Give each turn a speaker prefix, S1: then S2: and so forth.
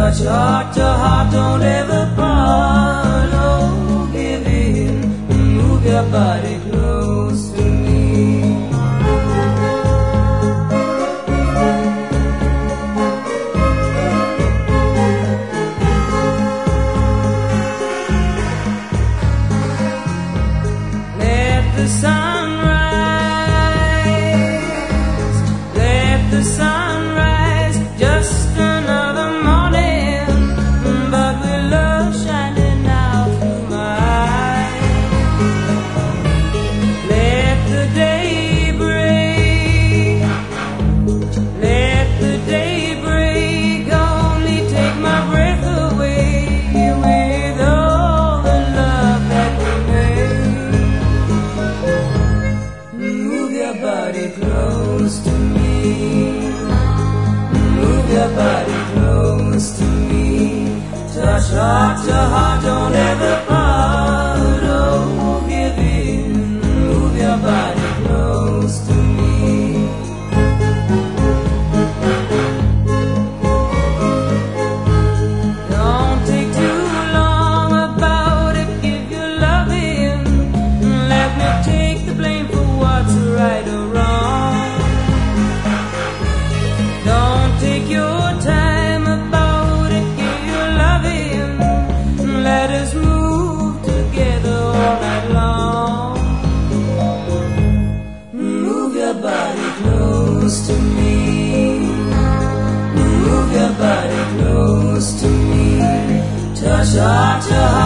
S1: Touch heart to heart, don't ever part. Oh, give in and move your body close to me. Let the sun rise, let the sun rise, just another morning, but with love shining out through my eyes. Let the day break, let the day break, only take my breath away with all the love that we made. Move your body close to me, move your body close to me. Touch heart to heart, don't ever part. Oh, give in, move your body close to me. Don't take too long about it, give your love in. Let me take the blame for what's right or wrong. Don't take your time about it, give your love in. Let us move together all night long. Move your body close to me, move your body close to me. Touch heart to heart.